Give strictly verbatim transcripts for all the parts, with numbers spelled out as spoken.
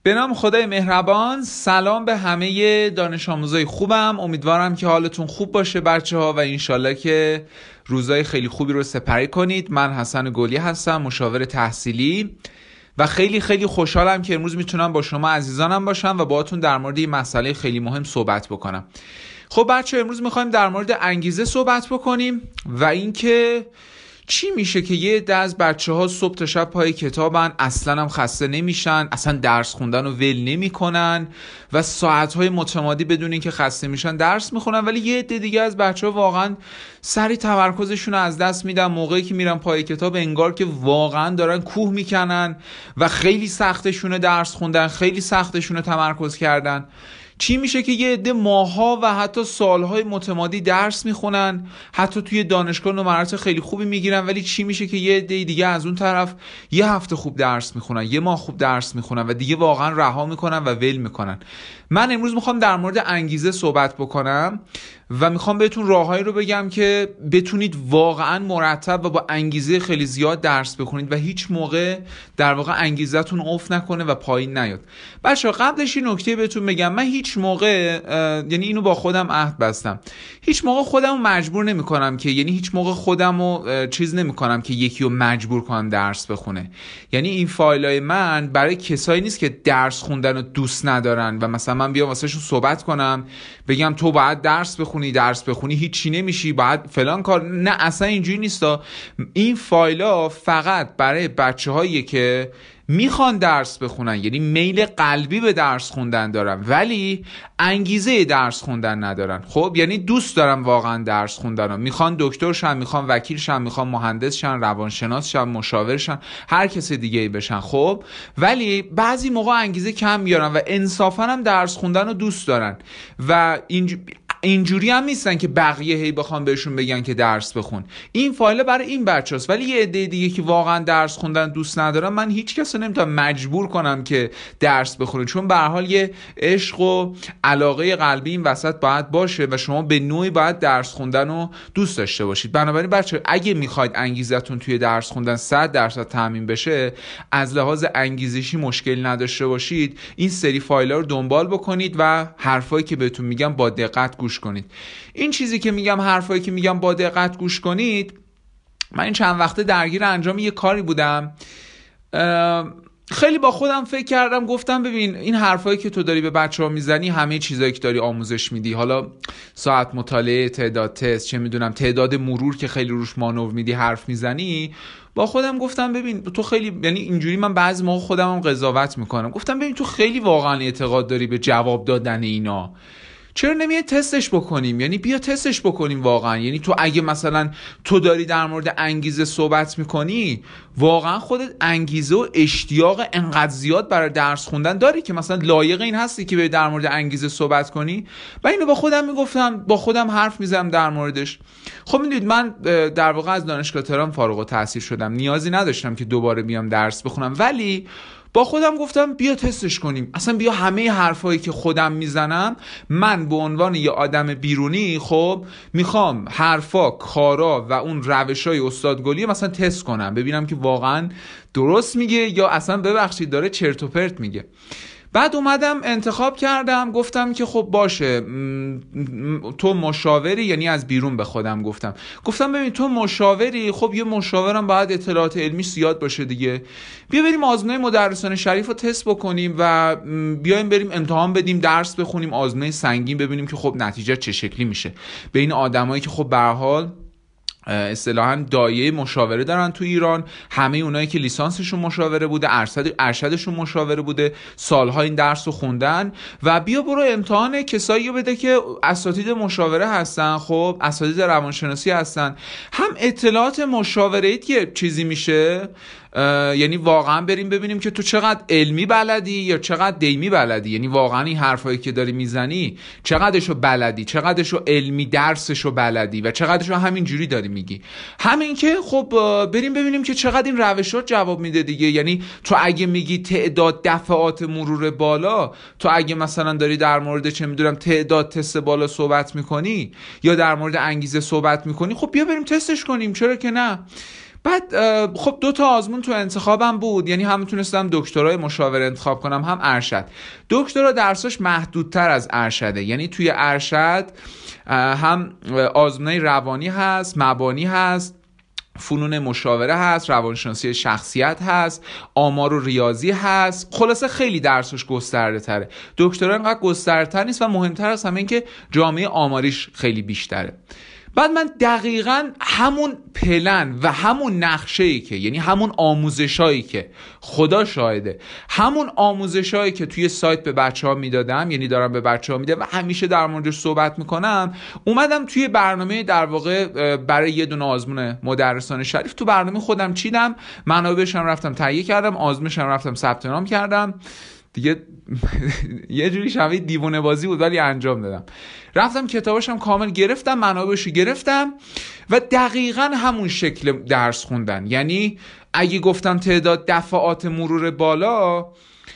به نام خدای مهربان. سلام به همه دانش آموزای خوبم. امیدوارم که حالتون خوب باشه بچه ها و انشالله که روزای خیلی خوبی رو سپری کنید. من حسن گلی هستم، مشاور تحصیلی، و خیلی خیلی خوشحالم که امروز میتونم با شما عزیزانم باشم و باهاتون در مورد این مسئله خیلی مهم صحبت بکنم. خب بچه ها، امروز میخوایم در مورد انگیزه صحبت بکنیم و اینکه چی میشه که یه عده از بچه ها صبح تا شب پای کتابن، اصلا هم خسته نمیشن، اصلا درس خوندن رو ول نمی کنن و ساعتهای متمادی بدون اینکه خسته میشن درس میخونن، ولی یه عده دیگه از بچه ها واقعا سری تمرکزشون رو از دست میدن. موقعی که میرن پای کتاب انگار که واقعا دارن کوه میکنن و خیلی سختشونه درس خوندن، خیلی سختشونه تمرکز کردن. چی میشه که یه عده ماها و حتی سالهای متمادی درس میخونن، حتی توی دانشگاه نمرات خیلی خوبی میگیرن، ولی چی میشه که یه عده دیگه از اون طرف یه هفته خوب درس میخونن، یه ماه خوب درس میخونن و دیگه واقعا رها میکنن و ول میکنن. من امروز میخوام در مورد انگیزه صحبت بکنم و میخوام بهتون راههایی رو بگم که بتونید واقعا مرتب و با انگیزه خیلی زیاد درس بخونید و هیچ موقع در واقع انگیزتون افت نکنه و پایین نیاد. بچه‌ها قبلش این نکته بهتون بگم، من هیچ موقع یعنی اینو با خودم عهد بستم، هیچ موقع خودمو مجبور نمی‌کنم که یعنی هیچ موقع خودمو چیز نمی‌کنم که یکی رو مجبور کنم درس بخونه. یعنی این فایلای من برای کسایی نیست که درس خوندن رو دوست ندارن و مثلا من بیام واسهشون صحبت کنم بگم تو باید درس بخونی، درس بخونی هیچی نمیشی، باید فلان کار. نه، اصلا اینجوری نیستا. این فایلا فقط برای بچه‌هایی که میخوان درس بخونن، یعنی میل قلبی به درس خوندن دارن ولی انگیزه درس خوندن ندارن. خب یعنی دوست دارن واقعا درس خوندن رو، میخوان دکتر شن، میخوان وکیل شن، میخوان مهندس شن، روانشناس شن، مشاور شن، هر کسی دیگه ای بشن. خب ولی بعضی موقع انگیزه کم میارن و انصافا هم درس خوندن رو دوست دارن و اینج... اینجوری هم نیستن که بقیه هی بخوام بهشون بگن که درس بخون. این فایل برای این بچه‌هاست، ولی یه عده دیگه که واقعا درس خوندن دوست ندارن، من هیچ کس رو نمیتونم مجبور کنم که درس بخونه، چون به هر حال یه عشق و علاقه قلبی این وسط باید باشه و شما به نوعی باید درس خوندن رو دوست داشته باشید. بنابراین بچه‌ها، اگه میخواید انگیزتون توی درس خوندن صد درصد تامین بشه، از لحاظ انگیزشی مشکلی نداشته باشید، این سری فایل‌ها رو دنبال بکنید و حرفایی که بهتون میگم با دقت گوش کنید. این چیزی که میگم، حرفایی که میگم با دقت گوش کنید، من این چند وقته درگیر انجام یه کاری بودم، خیلی با خودم فکر کردم، گفتم ببین این حرفایی که تو داری به بچه‌ها میزنی، همه چیزایی که داری آموزش میدی، حالا ساعت مطالعه، تعداد تست، چه میدونم تعداد مرور که خیلی روش مانور میدی حرف میزنی، با خودم گفتم ببین تو خیلی، یعنی اینجوری من بعضی موقع خودم هم قضاوت میکنم، گفتم ببین تو خیلی واقعا اعتقاد داری به جواب دادن اینا، چرا نمیه تستش بکنیم؟ یعنی بیا تستش بکنیم واقعا. یعنی تو اگه مثلا تو داری در مورد انگیزه صحبت میکنی، واقعا خودت انگیزه و اشتیاق انقدر زیاد برای درس خوندن داری که مثلا لایق این هستی که بری در مورد انگیزه صحبت کنی؟ و اینو با خودم میگفتم، با خودم حرف میزدم در موردش. خب میدونید من در واقع از دانشگاه تهران فارغ التحصیل شدم، نیازی نداشتم که دوباره بیام درس بخونم، ولی با خودم گفتم بیا تستش کنیم. اصلا بیا همه حرفایی که خودم میزنم، من به عنوان یه آدم بیرونی خب میخوام حرفا، کارا و اون روشای استاد گلی مثلا تست کنم، ببینم که واقعا درست میگه یا اصلا ببخشید داره چرت و پرت میگه. بعد اومدم انتخاب کردم، گفتم که خب باشه تو مشاوری، یعنی از بیرون به خودم گفتم گفتم ببین تو مشاوری، خب یه مشاورم باید اطلاعات علمیش زیاد باشه دیگه، بیا بریم آزمون مدرسان شریف رو تست بکنیم و بیایم بریم امتحان بدیم، درس بخونیم، آزمون سنگین، ببینیم که خب نتیجه چه شکلی میشه بین آدمایی که خب به هر حال اصطلاحاً دایه مشاوره دارن تو ایران، همه اونایی که لیسانسشون مشاوره بوده، ارشد ارشدشون مشاوره بوده، سالها این درس رو خوندن، و بیا برو امتحان کسایی رو بده که اساتید مشاوره هستن، خب اساتید روانشناسی هستن، هم اطلاعات مشاوره‌ای که چیزی میشه، یعنی واقعا بریم ببینیم که تو چقدر علمی بلدی یا چقدر دیمی بلدی، یعنی واقعا این حرفایی که داری میزنی چقدرشو بلدی، چقدرشو علمی درسشو بلدی و چقدرشو همین جوری داری میگی. همین که خب بریم ببینیم که چقدر این روشات جواب میده دیگه. یعنی تو اگه میگی تعداد دفعات مرور بالا، تو اگه مثلا داری در مورد چه میدونم تعداد تست بالا صحبت میکنی یا در مورد انگیزه صحبت میکنی، خب بیا بریم تستش کنیم، چرا که نه. بعد خب دو تا آزمون تو انتخابم بود، یعنی هم میتونستم دکترای مشاور انتخاب کنم هم ارشد. دکترا درساش محدودتر از ارشده، یعنی توی ارشد هم آزمونای روانی هست، مبانی هست، فنون مشاوره هست، روانشناسی شخصیت هست، آمار و ریاضی هست. خلاصه خیلی درسش گسترده تره. دکترا اینقدر گسترده تر نیست و مهمتر از همه این که جامعه آماریش خیلی بیشتره. بعد من دقیقاً همون پلن و همون نقشه‌ای که، یعنی همون آموزشایی که خدا شاهده، همون آموزشایی که توی سایت به بچه‌ها میدادم، یعنی دارم به بچه‌ها میدم و همیشه در موردش صحبت میکنم، اومدم توی برنامه در واقع برای یه دونه آزمون مدرسان شریف تو برنامه خودم چیدم، منابعش هم رفتم تهیه کردم، آزمونش هم رفتم ثبت نام کردم. دیگه یه جوری شبیه دیوونه بازی بود ولی انجام دادم. رفتم کتاباشم کامل گرفتم، منابعشو گرفتم و دقیقاً همون شکل درس خوندن. یعنی اگه گفتم تعداد دفعات مرور بالا،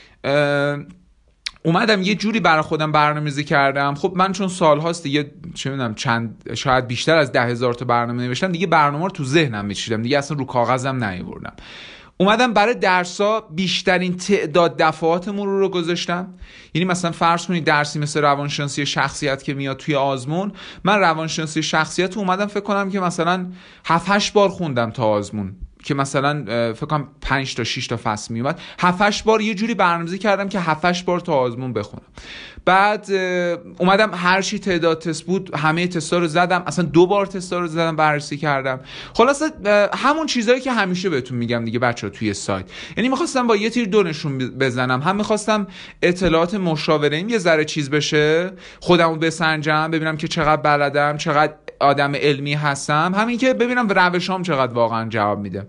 اومدم یه جوری برای خودم برنامه‌ریزی کردم. خب من چون سال‌هاست دیگه چه می‌دونم چند شاید بیشتر از ده هزار تا برنامه نوشتم، دیگه برنامه رو تو ذهنم می‌چیدم، دیگه اصلا رو کاغذم نیاوردم. اومدم برای درس‌ها بیشترین تعداد دفعات مرور رو گذاشتم. یعنی مثلا فرض کنید درسی مثل روانشناسی شخصیت که میاد توی آزمون، من روانشناسی شخصیت رو اومدم فکر کنم که مثلا هفت هشت بار خوندم تا آزمون، که مثلا فکر کنم پنج تا شش تا فصل می اومد، هفت هشت بار یه جوری برنامه‌ریزی کردم که هفت هشت بار تا آزمون بخونم. بعد اومدم هر چی تعداد تست بود همه تستا رو زدم، اصلا دو بار تستا رو زدم بررسی کردم. خلاصه همون چیزایی که همیشه بهتون میگم دیگه بچه‌ها توی سایت. یعنی می‌خواستم با یه تیر دو نشون بزنم، هم می‌خواستم اطلاعات مشاوره‌ایم یه ذره چیز بشه، خودمو بسنجم ببینم که چقدر بلدم، چقدر آدم علمی هستم، همین که ببینم روشام چقدر واقعا جواب میده.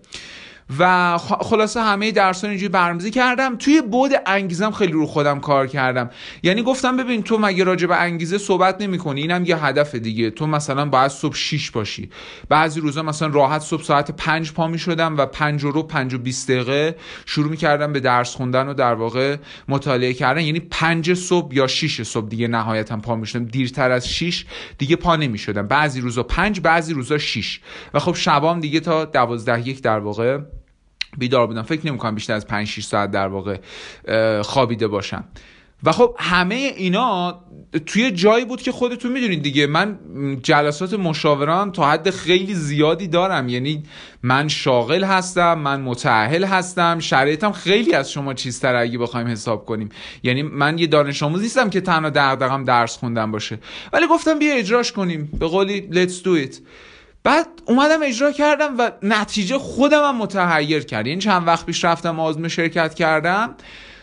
و خلاصه همه درس‌ها اینجوری برنامه‌ریزی کردم. توی بعد انگیزم خیلی رو خودم کار کردم. یعنی گفتم ببین تو مگه راجع به انگیزه صحبت نمی‌کنی؟ اینم یه هدف دیگه. تو مثلا باید صبح شش باشی. بعضی روزا مثلا راحت صبح ساعت پنج پا می‌شدم و پنج و پنج و بیست دقیقه شروع می‌کردم به درس خوندن و در واقع مطالعه کردن. یعنی پنج صبح یا شش صبح دیگه نهایتاً پا می‌شدم. دیرتر از شش دیگه پا نمی‌شدم. بعضی روزا پنج، بعضی روزا شش. و خب شبام دیگه تا دوازده یک در واقع بیدار بودم. فکر نمی‌کنم بیشتر از پنج شش ساعت در واقع خوابیده باشم. و خب همه اینا توی جایی بود که خودتون میدونید دیگه، من جلسات مشاورم تا حد خیلی زیادی دارم. یعنی من شاغل هستم، من متأهل هستم، شرایطم خیلی از شما چیزتر اگه بخوایم حساب کنیم. یعنی من یه دانش آموز نیستم که تنها دغدغه‌م درس خوندن باشه، ولی گفتم بیا اجراش کنیم، به قولی let's do it. بعد اومدم اجرا کردم و نتیجه خودم هم متحیر کرد. یعنی چند وقت پیش رفتم آزمون شرکت کردم،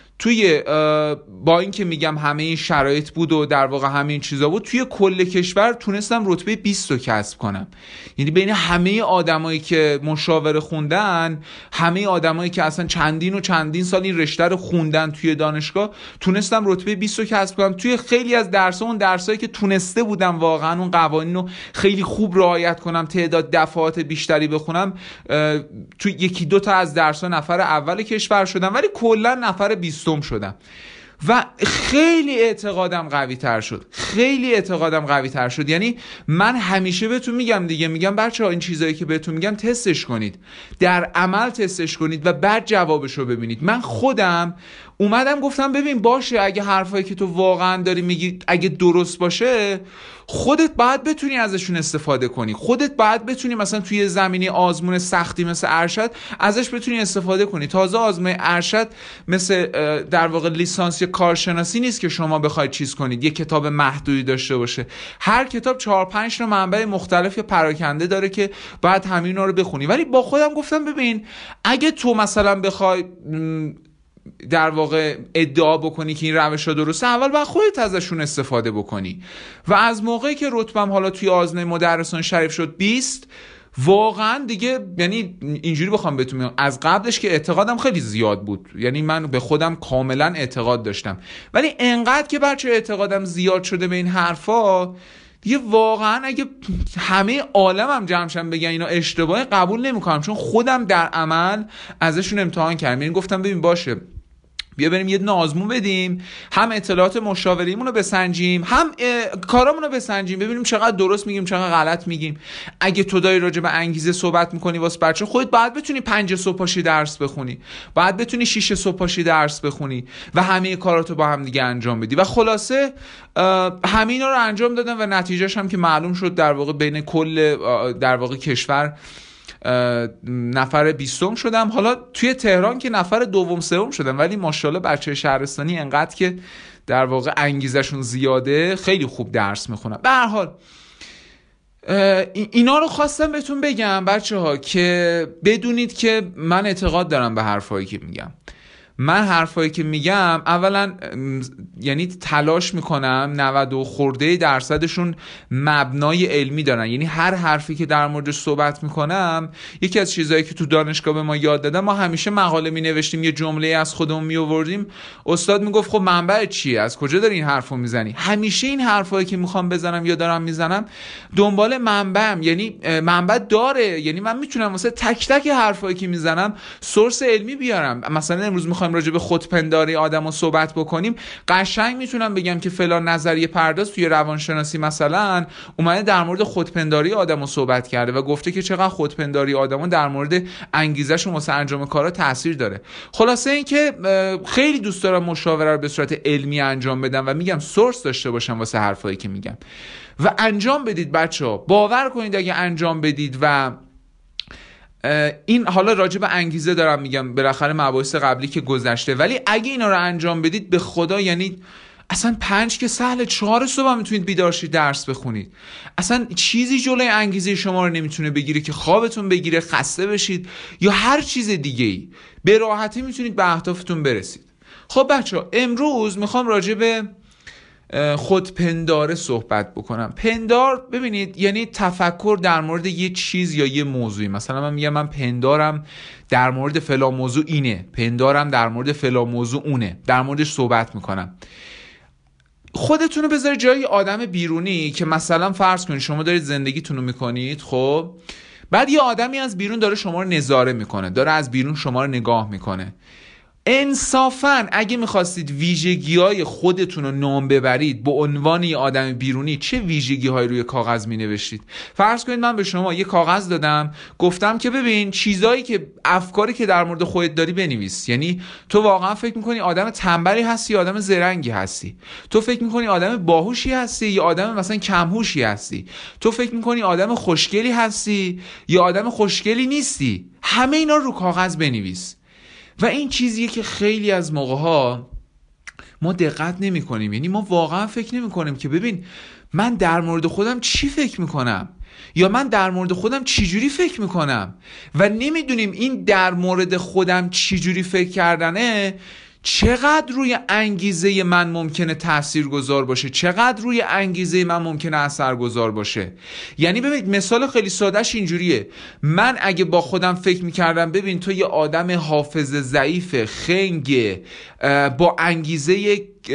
توی با این که میگم همه این شرایط بود و در واقع همه این چیزا بود، توی کل کشور تونستم رتبه بیست رو کسب کنم. یعنی بین همه آدمایی که مشاوره خوندن، همه آدمایی که اصلا چندین و چندین سال این رشته رو خوندن توی دانشگاه، تونستم رتبه بیست رو کسب کنم. توی خیلی از درس‌ها، اون درسایی که تونسته بودم واقعا اون قوانین رو خیلی خوب رعایت کنم، تعداد دفعات بیشتری بخونم، توی یکی دو تا از درس‌ها نفر اول کشور شدم، ولی کلا نفر بیست شدم و خیلی اعتقادم قوی تر شد. خیلی اعتقادم قوی تر شد. یعنی من همیشه بهتون میگم دیگه، میگم بچه‌ها این چیزایی که بهتون میگم تستش کنید، در عمل تستش کنید و بعد جوابش رو ببینید. من خودم اومدم گفتم ببین باشه، اگه حرفایی که تو واقعا داری میگی اگه درست باشه، خودت باید بتونی ازشون استفاده کنی. خودت باید بتونی مثلا توی زمینه آزمون سختی مثل ارشد ازش بتونی استفاده کنی. تازه آزمون ارشد مثل در واقع لیسانس یا کارشناسی نیست که شما بخواید چیز کنید، یه کتاب محدودی داشته باشه. هر کتاب چهار پنج تا منبع مختلف یا پراکنده داره که باید همینا رو بخونی. ولی با خودم گفتم ببین اگه تو مثلا بخوای در واقع ادعا بکنی که این روش‌ها درسته، اول باید خودت ازشون استفاده بکنی. و از موقعی که رتبم حالا توی آزمون مدرسان شریف شد بیست، واقعا دیگه یعنی اینجوری بخوام بهتون بگم، از قبلش که اعتقادم خیلی زیاد بود، یعنی من به خودم کاملا اعتقاد داشتم، ولی انقدر که بچه اعتقادم زیاد شده به این حرفا دیگه واقعا اگه همه عالمم جمعشن بگن اینا اشتباهه قبول نمیکنم، چون خودم در عمل ازشون امتحان کردم. یعنی گفتم ببین باشه، بیا بریم یه دونه آزمون بدیم، هم اطلاعات مشاوریمون رو بسنجیم، هم کارامون رو بسنجیم، ببینیم چقدر درست میگیم چقدر غلط میگیم. اگه تو داری راجع به انگیزه صحبت میکنی واسه بچه خودت، باید بتونی پنج صبح پاشی درس بخونی، باید بتونی شش صبح پاشی درس بخونی و همه کاراتو با هم دیگه انجام بدی. و خلاصه همینا رو انجام دادم و نتیجهش هم که معلوم شد، در واقع بین کل در واقع کشور نفر بیستم شدم. حالا توی تهران که نفر دوم سوم شدم، ولی ماشاءالله بچه شهرستانی انقدر که در واقع انگیزشون زیاده خیلی خوب درس میخونن. به هر حال اینا رو خواستم بهتون بگم بچه ها که بدونید که من اعتقاد دارم به حرفایی که میگم. من حرفایی که میگم اولا یعنی تلاش میکنم نود و خورده درصدشون مبنای علمی دارن، یعنی هر حرفی که در موردش صحبت میکنم، یکی از چیزایی که تو دانشگاه به ما یاد دادن، ما همیشه مقاله مینوشتیم یه جمله از خودمون میآوردیم، استاد میگفت خب منبع چیه، از کجا داری این حرفو میزنی؟ همیشه این حرفایی که میخوام بزنم یا دارم میزنم دنبال منبعم، یعنی منبع داره، یعنی من میتونم واسه تک تک حرفایی که میزنم سورس علمی بیارم. مثلا امروز میخوام راجع به خودپنداری آدمو صحبت بکنیم، قشنگ میتونم بگم که فلان نظریه پرداز توی روانشناسی مثلا اومده در مورد خودپنداری آدمو صحبت کرده و گفته که چقدر خودپنداری آدمو در مورد انگیزه‌شون واسه انجام کارا تاثیر داره. خلاصه این که خیلی دوست دارم مشاوره رو به صورت علمی انجام بدم و میگم سورس داشته باشم واسه حرفایی که میگم و انجام بدید بچه‌ها. باور کنید اگه انجام بدید و این حالا راجع به انگیزه دارم میگم، بالاخره مباحث قبلی که گذشته، ولی اگه اینا رو انجام بدید به خدا، یعنی اصلا پنج که سهل، چهار صبح میتونید بیدار شید درس بخونید. اصلا چیزی جلوی انگیزه شما رو نمیتونه بگیره که خوابتون بگیره، خسته بشید یا هر چیز دیگه ای. به راحتی میتونید به اهدافتون برسید. خب بچه‌ها امروز میخوام راجع به خودپنداره صحبت بکنم. پندار ببینید یعنی تفکر در مورد یه چیز یا یه موضوعی. مثلا من میگم من پندارم در مورد فلان موضوع اینه، پندارم در مورد فلان موضوع اونه، در موردش صحبت میکنم. خودتون رو بذارید جای آدم بیرونی که مثلا فرض کنید شما دارید زندگیتون رو میکنید، خب بعد یه آدمی از بیرون داره شما رو نظاره میکنه، داره از بیرون شما رو نگاه میکنه. انصافاً اگه میخواستید ویژگی‌های خودتون رو نام ببرید به عنوان یه آدم بیرونی، چه ویژگی‌هایی روی کاغذ مینوشتید؟ فرض کنید من به شما یه کاغذ دادم، گفتم که ببین چیزایی که افکاری که در مورد خودت داری بنویس. یعنی تو واقعا فکر می‌کنی آدم تنبلی هستی یا آدم زرنگی هستی؟ تو فکر می‌کنی آدم باهوشی هستی یا آدم مثلا کم‌هوشی هستی؟ تو فکر می‌کنی آدم خوشگلی هستی یا آدم خوشگلی نیستی؟ همه اینا رو کاغذ بنویس. و این چیزیه که خیلی از موقع‌ها ما دقت نمی کنیم. یعنی ما واقعا فکر نمی کنیم که ببین من در مورد خودم چی فکر میکنم یا من در مورد خودم چی جوری فکر میکنم و نمیدونیم این در مورد خودم چی جوری فکر کردنه چقدر روی انگیزه من ممکنه تاثیرگذار باشه، چقدر روی انگیزه من ممکنه اثرگذار باشه. یعنی ببینید مثال خیلی سادهش اینجوریه، من اگه با خودم فکر میکردم ببین تو یه آدم حافظه ضعیف، خنگ، با انگیزه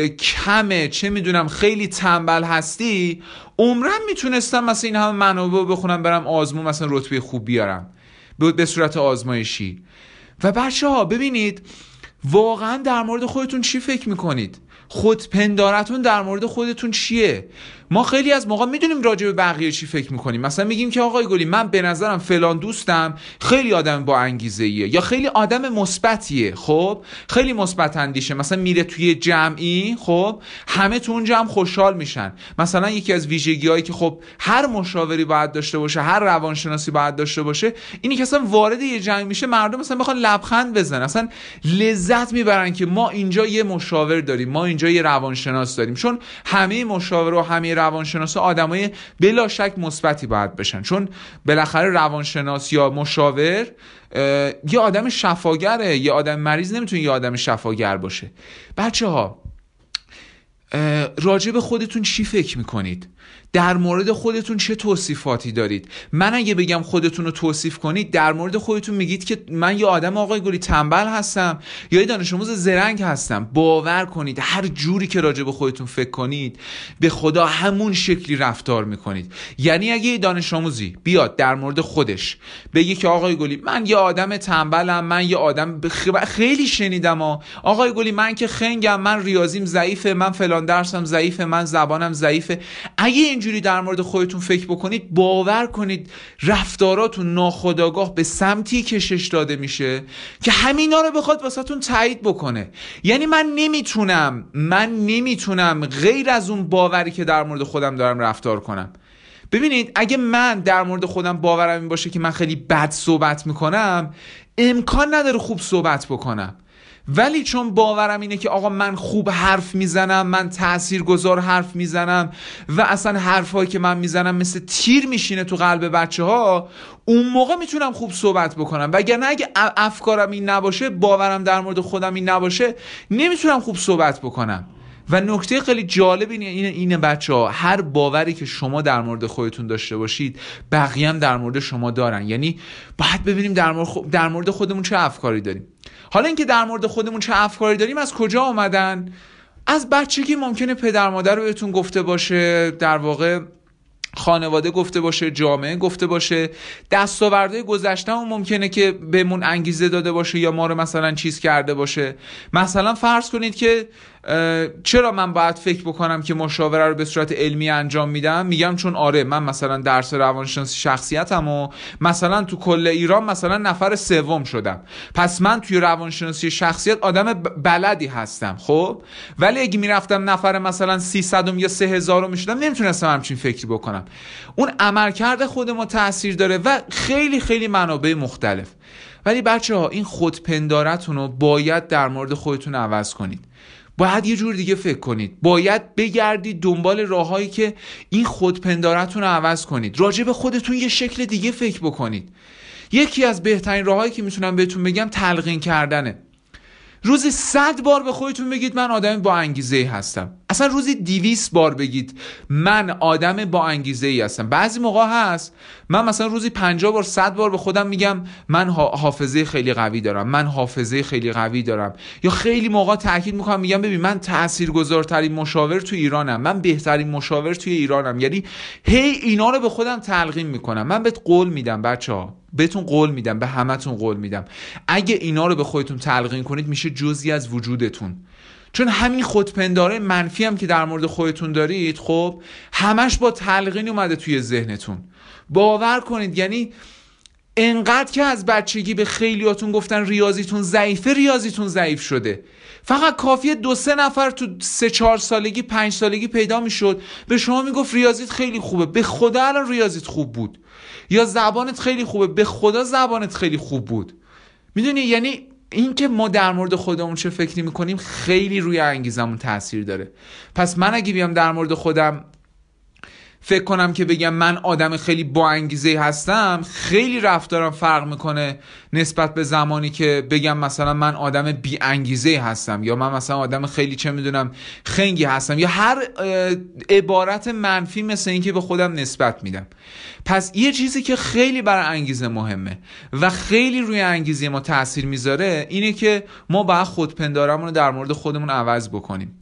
کمه، چه میدونم خیلی تنبل هستی، عمرم میتونستم مثلا این همه منابع بخونم برم آزمون مثلا رتبه خوب بیارم به صورت آزمایشی. و بچه ها ببینید واقعا در مورد خودتون چی فکر میکنید؟ خودپندارتون در مورد خودتون چیه؟ ما خیلی از موقع میدونیم راجع به بقیه چی فکر میکنیم. مثلا میگیم که آقای گلی من به نظرم فلان دوستم خیلی آدم با انگیزه‌ایه یا خیلی آدم مثبتیه، خب خیلی مثبت اندیشه، مثلا میره توی جمعی، خب همه تو اون جمع خوشحال میشن. مثلا یکی از ویژگی‌هایی که خب هر مشاوری باید داشته باشه، هر روانشناسی باید داشته باشه، اینی که اصلا وارد یه جمعی میشه مردم مثلا بخوان لبخند بزنن، اصلا لذت میبرن که ما اینجا یه مشاور داریم، ما اینجا یه روانشناس داریم. چون همه مشاور و همه روانشناس آدمای بلا شک مثبتی باید بشن، چون بالاخره روانشناس یا مشاور یه آدم شفاگره، یه آدم مریض نمیتونه یه آدم شفاگر باشه. بچه ها راجع به خودتون چی فکر میکنید؟ در مورد خودتون چه توصیفاتی دارید. من اگه بگم خودتون رو توصیف کنید، در مورد خودتون میگید که من یه آدم آقای گلی تنبل هستم یا یه دانش آموز زرنگ هستم. باور کنید هر جوری که راجع به خودتون فکر کنید به خدا همون شکلی رفتار میکنید. یعنی اگه یه دانش آموزی بیاد در مورد خودش بگه که آقای گلی من یه آدم تنبلم، من یه آدم بخ... خیلی شنیدم ها. آقای گلی من که خنگم، من ریاضیم ضعیفه، من فلان درسم ضعیفه، من زبانم ضعیفه. اگه اینجوری در مورد خودتون فکر بکنید، باور کنید رفتاراتون ناخودآگاه به سمتی کشش داده میشه که همینا رو بخواد واسهتون تایید بکنه. یعنی من نمیتونم من نمیتونم غیر از اون باوری که در مورد خودم دارم رفتار کنم. ببینید اگه من در مورد خودم باورم این باشه که من خیلی بد صحبت میکنم، امکان نداره خوب صحبت بکنم. ولی چون باورم اینه که آقا من خوب حرف میزنم، من تاثیرگذار حرف میزنم و اصلا حرفایی که من میزنم مثل تیر میشینه تو قلب بچه ها، اون موقع میتونم خوب صحبت بکنم. وگرنه اگه افکارم این نباشه، باورم در مورد خودم این نباشه، نمیتونم خوب صحبت بکنم. و نکته خیلی جالب اینه اینه, اینه بچه ها، هر باوری که شما در مورد خودتون داشته باشید بقیه هم در مورد شما دارن. یعنی باید ببینیم در مورد, خ... در مورد خودمون چه افکاری داریم. حالا اینکه در مورد خودمون چه افکاری داریم از کجا آمدن؟ از بچگی ممکنه پدر مادر بهتون گفته باشه، در واقع خانواده گفته باشه، جامعه گفته باشه، دستاوردهای گذشته‌مون ممکنه که بهمون انگیزه داده باشه یا ما رو مثلا چیز کرده باشه. مثلا فرض کنید که چرا من باید فکر بکنم که مشاوره رو به صورت علمی انجام میدم؟ میگم چون آره من مثلا درس روانشناسی شخصیتم و مثلا تو کل ایران مثلا نفر سوم شدم، پس من توی روانشناسی شخصیت آدم بلدی هستم. خب ولی اگه میرفتم نفر مثلا سیصدم یا سه هزارم میشدم، نمیتونستم همچین فکری بکنم. اون عملکرد خود ما تاثیر داره و خیلی خیلی منابع مختلف. ولی بچه ها این خودپندارتون رو باید در مورد خودتون عوض کنید. باید یه جور دیگه فکر کنید. باید بگردید دنبال راههایی که این خودپندارتون رو عوض کنید. راجع به خودتون یه شکل دیگه فکر بکنید. یکی از بهترین راههایی که میتونم بهتون بگم تلقین کردنه. روزی صد بار به خودتون بگید من آدم با انگیزه‌ای هستم. اصلا روزی دویست بار بگید من آدم با انگیزه‌ای هستم. بعضی موقع هست من مثلا روزی پنجاه بار صد بار به خودم میگم من حافظه خیلی قوی دارم، من حافظه خیلی قوی دارم. یا خیلی موقع تاکید میکنم میگم ببین من تاثیرگذارترین مشاور تو ایرانم، من بهترین مشاور توی ایرانم. یعنی هی اینا رو به خودم تلقین میکنم. من بهت قول میدم بچه‌ها، بهتون قول میدم، به همتون قول میدم، اگه اینا رو به خودتون تلقین کنید میشه جزئی از وجودتون. چون همین خودپنداره منفی هم که در مورد خودتون دارید، خب همش با تلقین اومده توی ذهنتون. باور کنید یعنی انقدر که از بچگی به خیلیاتون گفتن ریاضیتون ضعیفه، ریاضیتون ضعیف شده. فقط کافیه دو سه نفر تو سه چهار سالگی پنج سالگی پیدا میشد به شما میگفت ریاضیت خیلی خوبه، به خدا الان ریاضیت خوب بود. یا زبانت خیلی خوبه، به خدا زبانت خیلی خوب بود. میدونی یعنی این که ما در مورد خودمون چه فکری میکنیم خیلی روی انگیزمون تاثیر داره. پس من اگه بیام در مورد خودم فکر کنم که بگم من آدم خیلی با انگیزه هستم، خیلی رفتارم فرق میکنه نسبت به زمانی که بگم مثلا من آدم بی انگیزه هستم یا من مثلا آدم خیلی چه میدونم خنگی هستم یا هر عبارت منفی مثل این که به خودم نسبت میدم. پس یه چیزی که خیلی برای انگیزه مهمه و خیلی روی انگیزه ما تاثیر میذاره اینه که ما باید خودپندارمون رو در مورد خودمون عوض بکنیم.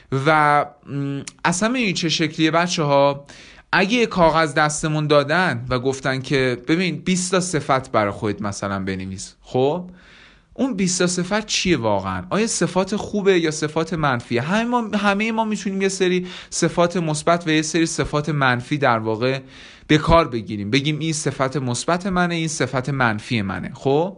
و اصلا این چه شکلیه بچه ها؟ اگه یه کاغذ دستمون دادن و گفتن که ببین بیست تا صفت برای خودت مثلا بنویس، خب اون بیست تا صفت چیه واقعا؟ آیا صفات خوبه یا صفات منفیه؟ همه ما همه ما میتونیم یه سری صفات مثبت و یه سری صفات منفی در واقع به کار بگیریم، بگیم این صفت مثبت منه، این صفت منفی منه. خب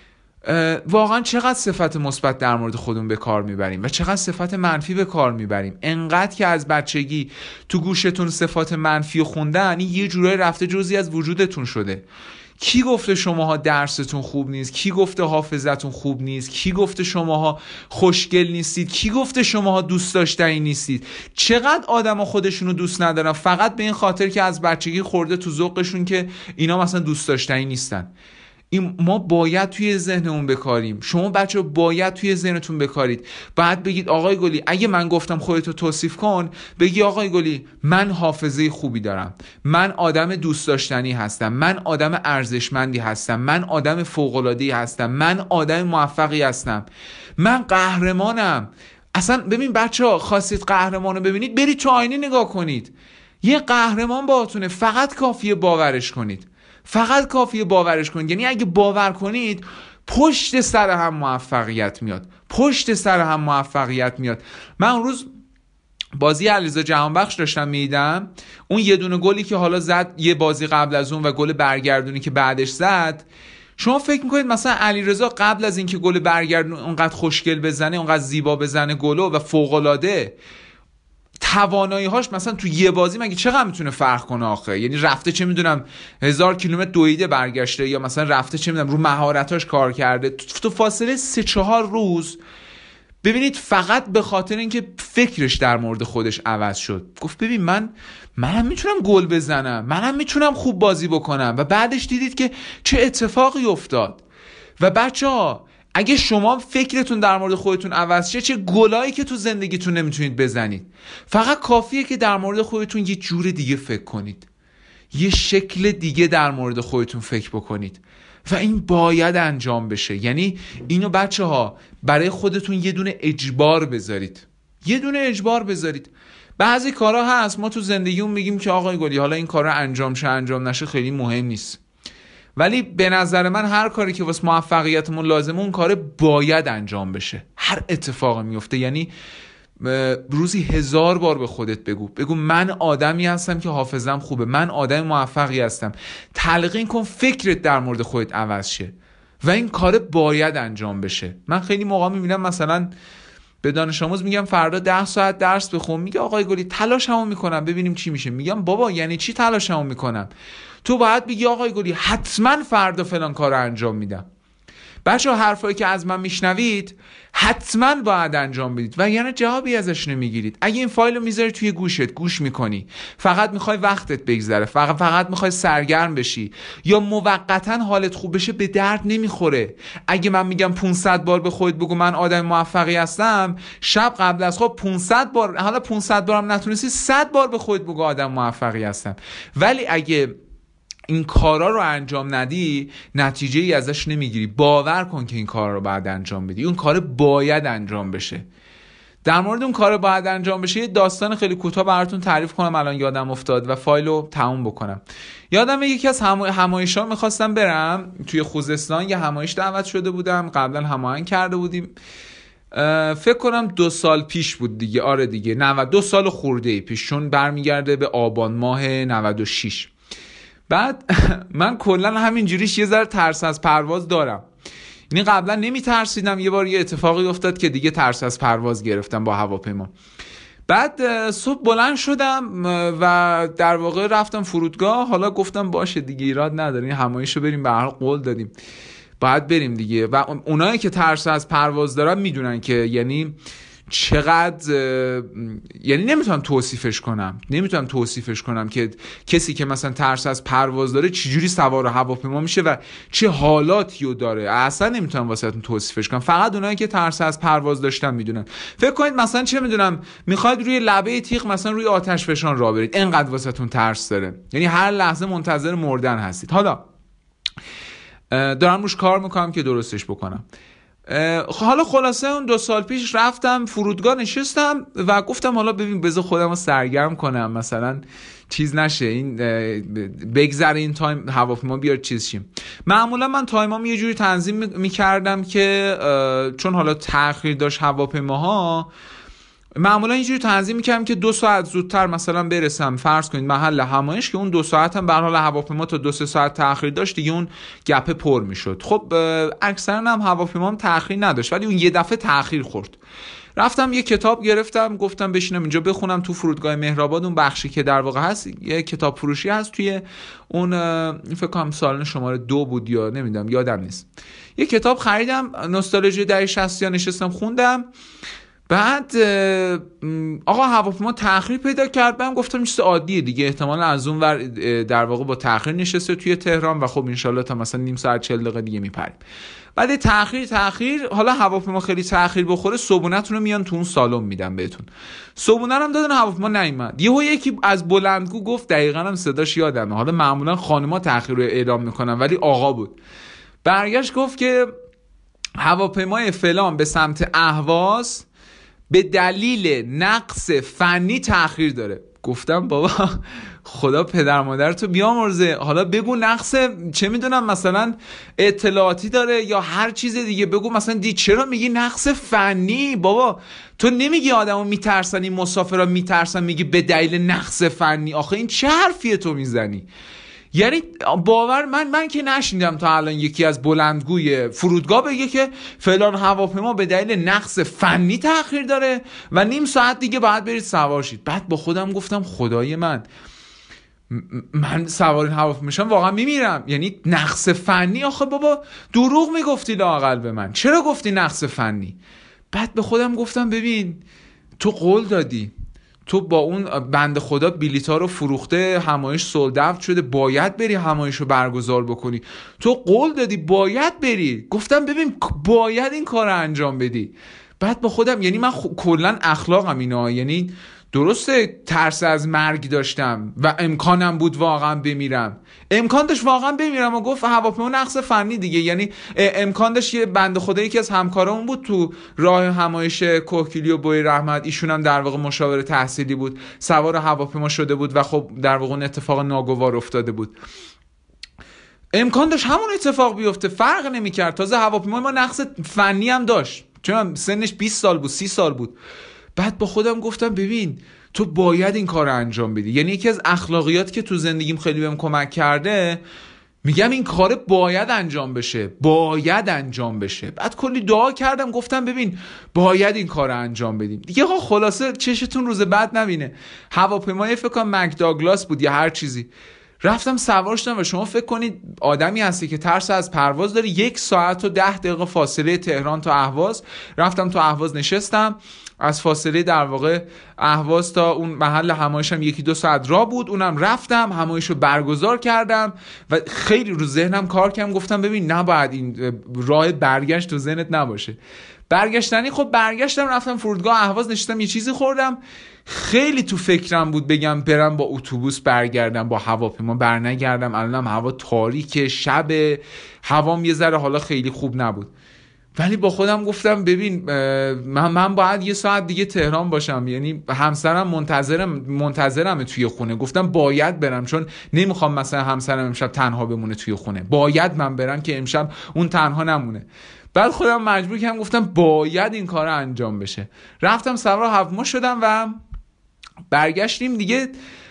واقعا چقدر صفت مثبت در مورد خودمون به کار میبریم و چقدر صفت منفی به کار میبریم؟ انقدر که از بچگی تو گوشتون صفات منفی خوندن، این یه جورایی رفته جزئی از وجودتون شده. کی گفته شماها درستون خوب نیست؟ کی گفته حافظتون خوب نیست؟ کی گفته شماها خوشگل نیستید؟ کی گفته شماها دوست داشتنی نیستید؟ چقدر آدما خودشونو دوست ندارن فقط به این خاطر که از بچگی خورده تو ذوقشون که اینا مثلا دوست داشتنی نیستن. این ما باید توی ذهنمون بکاریم. شما بچه باید توی ذهنتون بکارید. بعد بگید آقای گلی اگه من گفتم خودتو توصیف کن، بگی آقای گلی من حافظه خوبی دارم، من آدم دوست داشتنی هستم، من آدم ارزشمندی هستم، من آدم فوق‌العاده‌ای هستم، من آدم موفقی هستم، من قهرمانم. اصلا ببین بچه ها، خواستید قهرمان رو ببینید برید تو آینه نگاه کنید. یه قهرمان باهاتونه، فقط کافیه باورش کنید. فقط کافیه باورش کنید. یعنی اگه باور کنید پشت سر هم موفقیت میاد، پشت سر هم موفقیت میاد. من اون روز بازی علیرضا جهانبخش داشتم میدیدم، اون یه دونه گلی که حالا زد یه بازی قبل از اون و گل برگردونی که بعدش زد، شما فکر میکنید مثلا علیرضا قبل از اینکه گل برگردون اونقدر خوشگل بزنه، اونقدر زیبا بزنه گلو و فوق‌العاده، توانایی‌هاش مثلا تو یه بازی مگه چقدر میتونه فرق کنه آخه؟ یعنی رفته چه میدونم هزار کیلومتر دویده برگشته، یا مثلا رفته چه میدونم رو مهارتاش کار کرده تو فاصله سه چهار روز. ببینید فقط به خاطر اینکه فکرش در مورد خودش عوض شد، گفت ببین من منم میتونم گل بزنم، منم میتونم خوب بازی بکنم، و بعدش دیدید که چه اتفاقی افتاد. و بچه‌ها اگه شما فکرتون در مورد خودتون عوض شه، چه گلایی که تو زندگیتون نمیتونید بزنید. فقط کافیه که در مورد خودتون یه جور دیگه فکر کنید، یه شکل دیگه در مورد خودتون فکر بکنید و این باید انجام بشه. یعنی اینو بچه ها برای خودتون یه دونه اجبار بذارید، یه دونه اجبار بذارید. بعضی کارا هست ما تو زندگیمون میگیم که آقای گلی حالا این کارا انجام شه انجام نشه خیلی مهم نیست، ولی به نظر من هر کاری که واسه موفقیتمون لازمه اون کار باید انجام بشه، هر اتفاقی میفته. یعنی روزی هزار بار به خودت بگو بگو من آدمی هستم که حافظم خوبه، من آدم موفقی هستم. تلقین کن فکرت در مورد خودت عوض شه و این کار باید انجام بشه. من خیلی موقع میبینم مثلا به دانش آموز میگم فردا ده ساعت درس بخون، میگه آقای گلی تلاشمو میکنم ببینیم چی میشه. میگم بابا یعنی چی تلاشمو میکنم؟ تو باید بگی آقای گلی حتما فردا فلان کارو انجام میدم. بچه ها حرفایی که از من میشنوید حتما باید انجام بدید و یعنی جوابی ازش نمیگیرید. اگه این فایل رو میذاری توی گوشت گوش میکنی، فقط میخوای وقتت بگذره، فقط فقط میخوای سرگرم بشی یا موقتا حالت خوب بشه، به درد نمیخوره. اگه من میگم پانصد بار به خودت بگو من آدم موفقی هستم، شب قبل از خواب پانصد بار، حالا پانصد بارم نتونستی صد بار به خودت بگو آدم موفقی هستم. ولی اگه این کارا رو انجام ندی نتیجه ای ازش نمیگیری. باور کن که این کار رو باید انجام بدی، اون کار باید انجام بشه. در مورد اون کار باید انجام بشه یه داستان خیلی کوتاه براتون تعریف کنم، الان یادم افتاد و فایلو تموم بکنم. یادم یکی از هم... همایش‌ها میخواستم برم توی خوزستان، یه همایش دعوت شده بودم، قبلا هماهنگ کرده بودیم، فکر کنم دو سال پیش بود دیگه. آره دیگه نود دو سال خورده پیش، چون برمیگرده به آبان ماه نود و شش. بعد من کلا همینجوریش یه ذره ترس از پرواز دارم. یعنی قبلا نمی ترسیدم، یه بار یه اتفاقی افتاد که دیگه ترس از پرواز گرفتم با هواپیما. بعد صبح بلند شدم و در واقع رفتم فرودگاه. حالا گفتم باشه دیگه ایراد نداره، این همایشو بریم، به هر حال قول دادیم باید بریم دیگه. و اونایی که ترس از پرواز دارن میدونن که یعنی چقدر، یعنی نمیتونم توصیفش کنم نمیتونم توصیفش کنم که کسی که مثلا ترس از پرواز داره چجوری سوار هواپیما میشه و چه حالاتی رو داره. اصلا نمیتونم واسهتون توصیفش کنم، فقط اونایی که ترس از پرواز داشتن میدونن. فکر کنید مثلا چه میدونم میخواید روی لبه تیغ مثلا روی آتش فشان راه برید، انقدر واسهتون ترس داره، یعنی هر لحظه منتظر مردن هستید. حالا دارم روش کار میکنم که درستش بکنم. حالا خلاصه اون دو سال پیش رفتم فرودگاه نشستم و گفتم حالا ببین بذار خودم رو سرگرم کنم، مثلا چیز نشه این بگذره این تایم هواپیما بیاد چیز شیم. معمولا من تایمام یه جوری تنظیم میکردم که چون حالا تأخیر داشت هواپیماها، معمولا اینجوری تنظیم میکردم که دو ساعت زودتر مثلا برسم فرض کنید محل همایش، که اون دو ساعت هم به هر حال هواپیما تا دو سه ساعت تأخیر داشت دیگه، اون گپه پر میشد. خب اکثرا هم هواپیمام تأخیر نداشت ولی اون یه دفعه تأخیر خورد. رفتم یه کتاب گرفتم، گفتم بشینم اینجا بخونم تو فرودگاه مهرآباد، اون بخشی که در واقع هست یه کتاب فروشی هست توی اون، فکر کنم سالن شماره دو بود یا نمیدونم یادم نیست. یه کتاب خریدم، نوستالژی دهه شصت، یا نشستم خوندم. بعد آقا هواپیما تأخیر پیدا کرد. من گفتم چیز عادیه دیگه، احتمال از اون ور در واقع با تأخیر نشسته توی تهران و خب انشالله تا مثلا نیم ساعت چهل دقیقه دیگه میپریم. بعد تأخیر تأخیر حالا هواپیما خیلی تأخیر بخوره صبحونه‌تون رو میان تو اون سالن میدن بهتون. صبحونه هم دادن، هواپیما نیومد. یهو یکی از بلندگو گفت، دقیقاً هم صداش یادمه، حالا معمولا خانم‌ها تأخیر رو اعلام میکنن ولی آقا بود، برگشت گفت که هواپیمای فلان به سمت اهواز به دلیل نقص فنی تأخیر داره. گفتم بابا خدا پدر مادرتو بیامرزه، حالا بگو نقص چه میدونم مثلا اطلاعاتی داره یا هر چیز دیگه، بگو مثلا دی چرا میگی نقص فنی؟ بابا تو نمیگی آدمو میترسن، این مسافرا میترسن، میگی به دلیل نقص فنی. آخه این چه حرفیه تو میزنی؟ یعنی باور من من که نشنیدم تا الان یکی از بلندگوی فرودگاه بگه که فلان هواپیما به دلیل نقص فنی تأخیر داره و نیم ساعت دیگه باید برید سوار شید. بعد با خودم گفتم خدای من من سوار این هواپیما میشم واقعا میمیرم. یعنی نقص فنی؟ آخه بابا دروغ میگفتی لااقل به من، چرا گفتی نقص فنی؟ بعد به خودم گفتم ببین تو قول دادی، تو با اون بنده خدا بلیطا رو فروخته، همایش سولد اوت شده، باید بری همایش رو برگزار بکنی، تو قول دادی باید بری. گفتم ببین باید این کار رو انجام بدی. بعد با خودم یعنی من خ... کلن اخلاقم اینا، یعنی درسته ترس از مرگ داشتم و امکانم بود واقعا بمیرم، امکان داشت واقعا بمیرم و گفت هواپیما نقص فنی دیگه. یعنی امکان داشت یه بنده خدا یکی از همکارامون بود تو راه همایش کوهگیلی و بوی رحمت، ایشون هم در واقع مشاور تحصیلی بود، سوار هواپیما شده بود و خب در واقع اتفاق ناگوار افتاده بود. امکان داشت همون اتفاق بیفته، فرق نمی‌کرد. تازه هواپیما ما نقص فنی هم داشت چون سنش بیست سال بود، سی سال بود. بعد با خودم گفتم ببین تو باید این کار رو انجام بدی. یعنی یکی از اخلاقیات که تو زندگیم خیلی بهم کمک کرده، میگم این کار باید انجام بشه، باید انجام بشه. بعد کلی دعا کردم، گفتم ببین باید این کار رو انجام بدیم دیگه. ها خلاصه چشتون روز بعد نبینه. هواپیمای فکر کنم مک داگلاس بود یا هر چیزی، رفتم سوار شدم و شما فکر کنید آدمی هستی که ترس از پرواز داره، یک ساعت و ده دقیقه فاصله تهران تا اهواز. رفتم تو اهواز نشستم، از فاصله در واقع اهواز تا اون محل همایشم یکی دو ساعت راه بود، اونم رفتم همایشو برگزار کردم و خیلی رو ذهنم کار کردم. گفتم ببین نباید این راه برگشت تو ذهنت نباشه. برگشتنی خب برگشتم، رفتم فرودگاه اهواز نشستم، یه چیزی خوردم. خیلی تو فکرم بود بگم برم با اتوبوس برگردم، با هواپیما برنگردم. الانم هوا تاریک، شب، هوام یه ذره حالا خیلی خوب نبود، ولی با خودم گفتم ببین من من باید یه ساعت دیگه تهران باشم. یعنی همسرم منتظرم منتظرمه توی خونه. گفتم باید برم چون نمیخوام مثلا همسرم امشب تنها بمونه توی خونه، باید من برم که امشب اون تنها نمونه. بعد خودم مجبور کردم گفتم باید این کار انجام بشه. رفتم سوار هواپیما شدم و برگشتیم دیگه.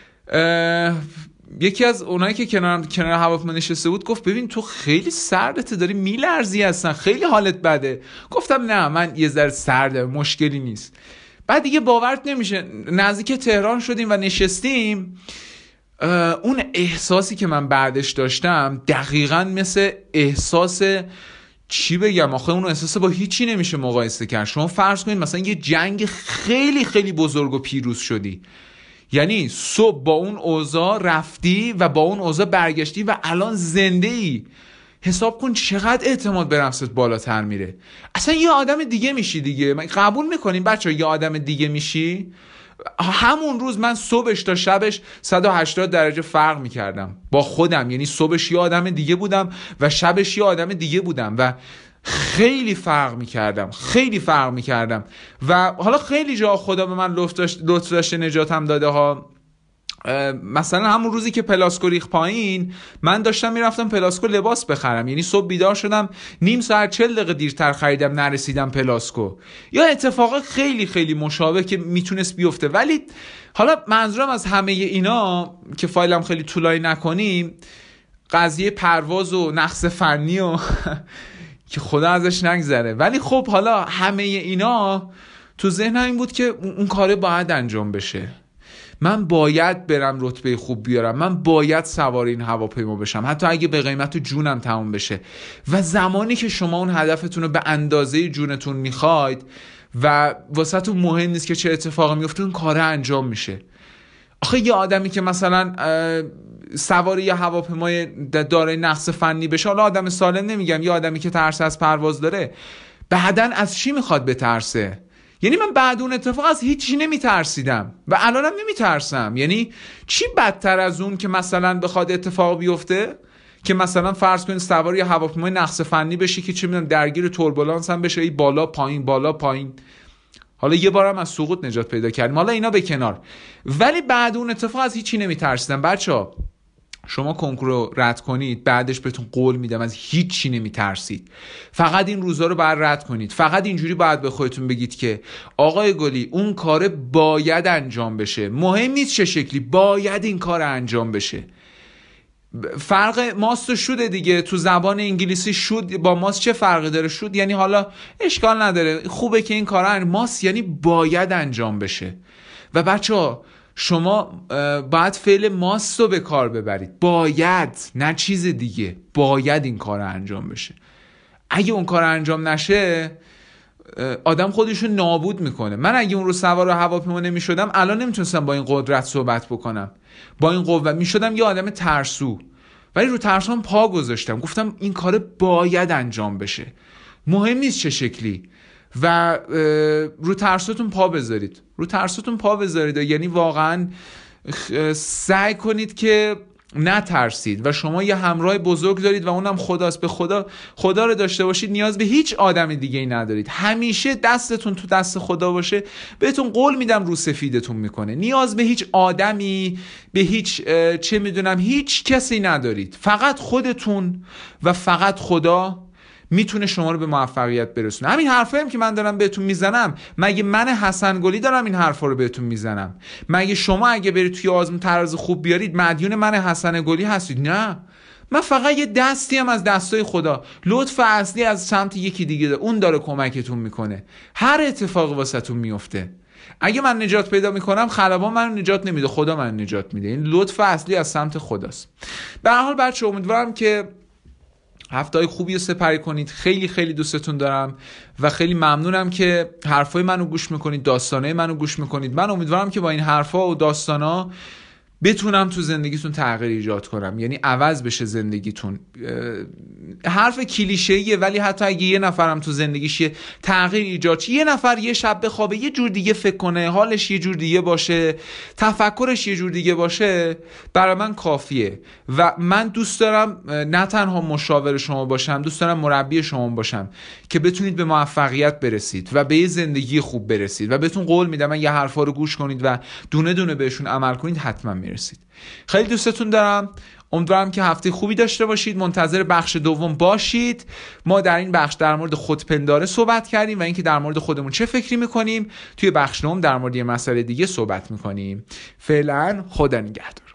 یکی از اونایی که کنار کنار هواپیما نشسته بود گفت ببین تو خیلی سردت، داری میلرزی، هستن خیلی حالت بده. گفتم نه من یه ذره سرده، مشکلی نیست. بعد دیگه باورت نمیشه نزدیک تهران شدیم و نشستیم، اون احساسی که من بعدش داشتم دقیقاً مثل احساس چی بگم، آخه اون احساس با هیچی نمیشه مقایسه کرد. شما فرض کنید مثلا یه جنگ خیلی خیلی بزرگ و پیروز شدی، یعنی صبح با اون اوضاع رفتی و با اون اوضاع برگشتی و الان زنده ای. حساب کن چقدر اعتماد به نفست بالاتر میره. اصلا یه آدم دیگه میشی دیگه. من قبول میکنیم بچه یه آدم دیگه میشی. همون روز من صبحش تا شبش صد و هشتاد درجه فرق میکردم با خودم. یعنی صبحش یه آدم دیگه بودم و شبش یه آدم دیگه بودم و خیلی فرق میکردم خیلی فرق میکردم و حالا خیلی جا خدا به من لطف داشته نجاتم داده ها. مثلا همون روزی که پلاسکو ریخ پایین، من داشتم میرفتم پلاسکو لباس بخرم، یعنی صبح بیدار شدم نیم ساعت چل دقیقه دیرتر خریدم نرسیدم پلاسکو. یا اتفاق خیلی خیلی مشابه که میتونست بیفته. ولی حالا منظورم از همه اینا که فایلم خیلی طولانی نکنیم، قضیه پرواز و نقص فنی و که خدا ازش نگذره، ولی خب حالا همه اینا تو ذهنم این بود که اون کاره باید انجام بشه. من باید برم رتبه خوب بیارم، من باید سوار این هواپیما بشم حتی اگه به قیمت جونم تموم بشه. و زمانی که شما اون هدفتون رو به اندازه جونتون میخواید و واسهتون مهم نیست که چه اتفاقی میفته، اون کاره انجام میشه. آخه یه آدمی که مثلا سوار یه هواپیمای دارای نقص فنی بشه، حالا آدم سالم نمیگم، یه آدمی که ترس از پرواز داره، بعداً از چی میخواد بترسه؟ یعنی من بعد اون اتفاق از هیچی نمیترسیدم و الانم نمیترسم. یعنی چی بدتر از اون که مثلا بخواد اتفاق بیفته که مثلا فرض کنید سوار یه هواپیمای نقص فنی بشی که چه میدونم درگیر توربولانس هم بشه، ای بالا پایین بالا پایین. حالا یه بارم از سقوط نجات پیدا کردیم، حالا اینا به کنار، ولی بعد اون اتفاق از هیچی نمیترسیدم. بچه‌ها شما کنکور رو رد کنید، بعدش بهتون قول میدم از هیچ چی نمیترسید. فقط این روزا رو باید رد کنید. فقط اینجوری باید به خودتون بگید که آقای گلی اون کار باید انجام بشه، مهم نیست چه شکلی، باید این کار انجام بشه. فرق ماست و شوده دیگه. تو زبان انگلیسی شود با ماست چه فرقی داره؟ شود یعنی حالا اشکال نداره، خوبه که این کار، ماست یعنی باید انجام بشه. و بچه‌ها شما باید فعل ماست رو به کار ببرید، باید، نه چیز دیگه، باید این کار انجام بشه. اگه اون کار انجام نشه آدم خودشو نابود میکنه. من اگه اون رو سوار هواپیما نمیشدم الان نمیتونستم با این قدرت صحبت بکنم، با این قوت میشدم یه آدم ترسو، ولی رو ترسام پا گذاشتم، گفتم این کار باید انجام بشه، مهم نیست چه شکلی. و رو ترساتون پا بذارید، رو ترساتون پا بذارید، یعنی واقعا سعی کنید که نترسید. و شما یه همراه بزرگ دارید و اونم خداست. به خدا خدا رو داشته باشید، نیاز به هیچ آدم دیگه ای ندارید. همیشه دستتون تو دست خدا باشه، بهتون قول میدم رو سفیدتون میکنه. نیاز به هیچ آدمی، به هیچ چه میدونم هیچ کسی ندارید. فقط خودتون و فقط خدا میتونه شما رو به موفقیت برسونه. همین حرفایی هم که من دارم بهتون میزنم، مگه من حسن گلی دارم این حرفا رو بهتون میزنم؟ مگه شما اگه برید توی آزمون طرز خوب بیارید مدیون من حسن گلی هستید؟ نه، من فقط یه دستی هم از دستای خدا، لطف اصلی از سمت یکی دیگه داره. اون داره کمکتون میکنه. هر اتفاقی واسهتون میفته. اگه من نجات پیدا میکنم خلبان من نجات نمیده، خدا من نجات میده. این لطف اصلی از سمت خداست. به هر حال بچه‌ها امیدوارم که هفته‌های خوبی رو سپری کنید. خیلی خیلی دوستتون دارم و خیلی ممنونم که حرفای منو گوش میکنید، داستانای منو گوش میکنید. من امیدوارم که با این حرفا و داستانا بتونم تو زندگیتون تغییر ایجاد کنم، یعنی عوض بشه زندگیتون. حرف کلیشه‌ایه ولی حتی اگه یه نفرم تو زندگیش یه تغییر ایجاد شه، یه نفر یه شب بخوابه یه جور دیگه فکر کنه، حالش یه جور دیگه باشه، تفکرش یه جور دیگه باشه، برای من کافیه. و من دوست دارم نه تنها مشاور شما باشم، دوست دارم مربی شما باشم که بتونید به موفقیت برسید و به یه زندگی خوب برسید. و بهتون قول میدم من یه حرفا رو گوش کنید و دونه دونه بهشون عمل کنید، حتما میرسید. خیلی دوستتون دارم. امیدوارم که هفته خوبی داشته باشید. منتظر بخش دوم باشید. ما در این بخش در مورد خودپنداره صحبت کردیم و اینکه در مورد خودمون چه فکری میکنیم. توی بخش دوم در مورد یه مسئله دیگه صحبت میکنیم. فعلا خدا نگهدار.